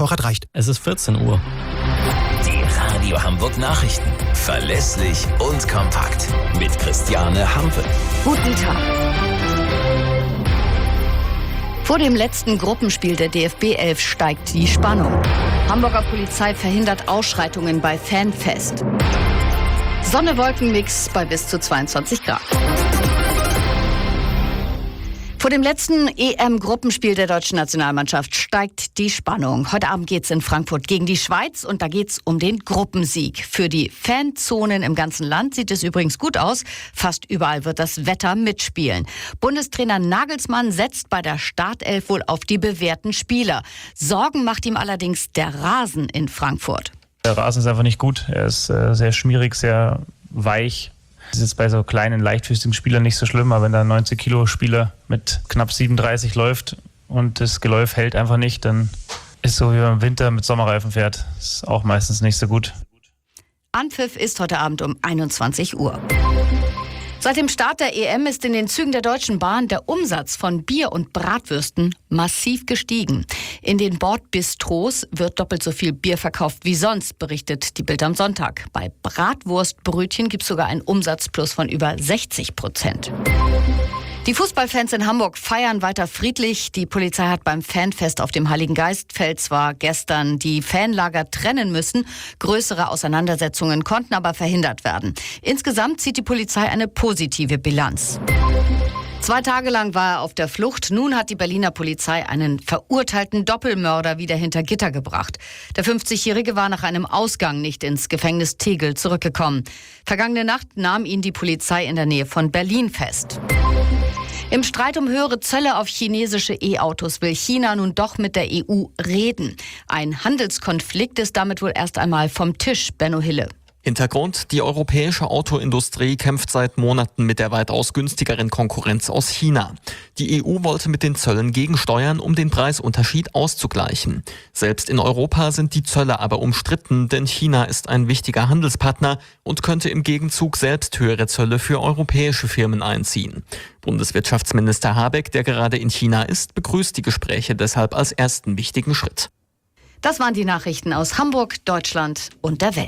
Vorrat reicht. Es ist 14 Uhr. Die Radio Hamburg Nachrichten. Verlässlich und kompakt. Mit Christiane Hampe. Guten Tag. Vor dem letzten Gruppenspiel der DFB 11 steigt die Spannung. Hamburger Polizei verhindert Ausschreitungen bei Fanfest. Sonne-Wolken-Mix bei bis zu 22 Grad. Vor dem letzten EM-Gruppenspiel der deutschen Nationalmannschaft steigt die Spannung. Heute Abend geht's in Frankfurt gegen die Schweiz und da geht's um den Gruppensieg. Für die Fanzonen im ganzen Land sieht es übrigens gut aus. Fast überall wird das Wetter mitspielen. Bundestrainer Nagelsmann setzt bei der Startelf wohl auf die bewährten Spieler. Sorgen macht ihm allerdings der Rasen in Frankfurt. Der Rasen ist einfach nicht gut. Er ist sehr schmierig, sehr weich. Das ist jetzt bei so kleinen, leichtfüßigen Spielern nicht so schlimm, aber wenn da ein 90-Kilo-Spieler mit knapp 37 läuft und das Geläuf hält einfach nicht, dann ist so, wie man im Winter mit Sommerreifen fährt. Das ist auch meistens nicht so gut. Anpfiff ist heute Abend um 21 Uhr. Seit dem Start der EM ist in den Zügen der Deutschen Bahn der Umsatz von Bier und Bratwürsten massiv gestiegen. In den Bordbistros wird doppelt so viel Bier verkauft wie sonst, berichtet die Bild am Sonntag. Bei Bratwurstbrötchen gibt es sogar einen Umsatzplus von über 60%. Die Fußballfans in Hamburg feiern weiter friedlich. Die Polizei hat beim Fanfest auf dem Heiligengeistfeld zwar gestern die Fanlager trennen müssen, größere Auseinandersetzungen konnten aber verhindert werden. Insgesamt zieht die Polizei eine positive Bilanz. 2 Tage lang war er auf der Flucht. Nun hat die Berliner Polizei einen verurteilten Doppelmörder wieder hinter Gitter gebracht. Der 50-Jährige war nach einem Ausgang nicht ins Gefängnis Tegel zurückgekommen. Vergangene Nacht nahm ihn die Polizei in der Nähe von Berlin fest. Im Streit um höhere Zölle auf chinesische E-Autos will China nun doch mit der EU reden. Ein Handelskonflikt ist damit wohl erst einmal vom Tisch, Benno Hille. Hintergrund: Die europäische Autoindustrie kämpft seit Monaten mit der weitaus günstigeren Konkurrenz aus China. Die EU wollte mit den Zöllen gegensteuern, um den Preisunterschied auszugleichen. Selbst in Europa sind die Zölle aber umstritten, denn China ist ein wichtiger Handelspartner und könnte im Gegenzug selbst höhere Zölle für europäische Firmen einziehen. Bundeswirtschaftsminister Habeck, der gerade in China ist, begrüßt die Gespräche deshalb als ersten wichtigen Schritt. Das waren die Nachrichten aus Hamburg, Deutschland und der Welt.